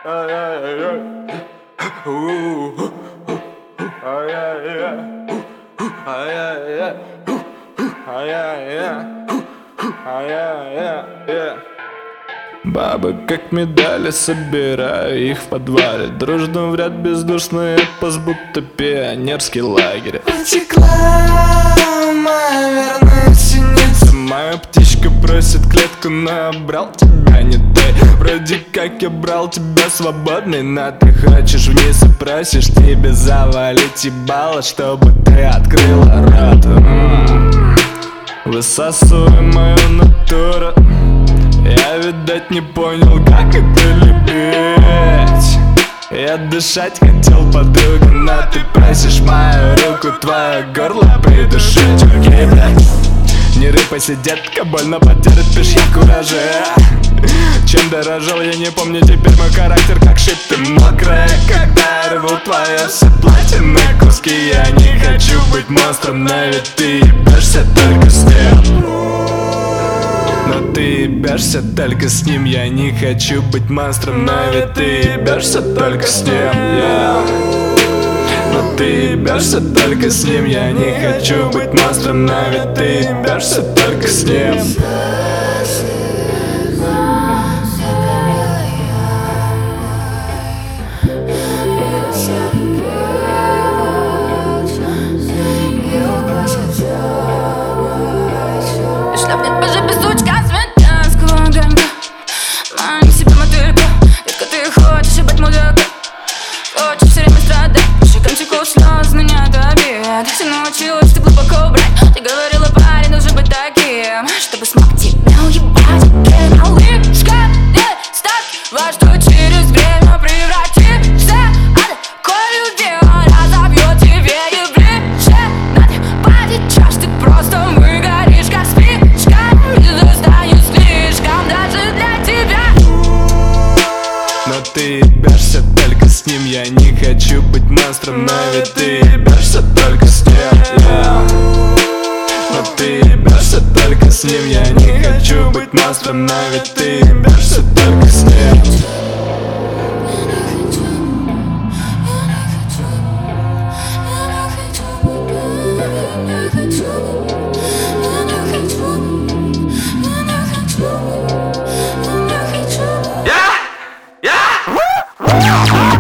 Бабы как медали, собираю их в подвале. Дружно в ряд бездушный пост, будто пионерский лагерь. Утекла моя верная синица. Моя птичка просит клетку, но брал тебя не ты. Вроде как я брал тебя свободный, но ты хочешь вниз и просишь тебе завалить ебало, чтобы ты открыла рот. Высасывай мою натуру. Я, видать, не понял, как это любить. Я дышать хотел, подруга, но ты просишь мою руку, твое горло придушить. Окей, блядь, не рыпайся, детка, больно потерпишь, я кураже. Чем дорожил, я не помню, теперь мой характер как шип, ты мокрая. Когда я рву твое все платье на куски, я не хочу быть монстром, но ведь ты ебешься только с ним. Но ты ебешься только с ним, я не хочу быть монстром, но ведь ты ебешься только с ним, yeah. Но ты ебешься только с ним, я не хочу быть монстром, но ведь ты ебешься только с ним. Ты научилась ты глубоко брать. Ты говорила, парень должен быть таким, чтобы смог тебя уебать. Ты малышка, не ставь во что через время превратишься. А такой любви он разобьет тебе и ближе. Надо подичешь, ты просто выгоришь как спичка. И застанешь слишком даже для тебя. Но ты ебешься только с ним, я не хочу быть монстром, но ведь ты ебешься только с ним, yeah. Но ты ебешься только с ним, я не хочу быть монстром, но ведь ты ебешься только с ним. Yeah!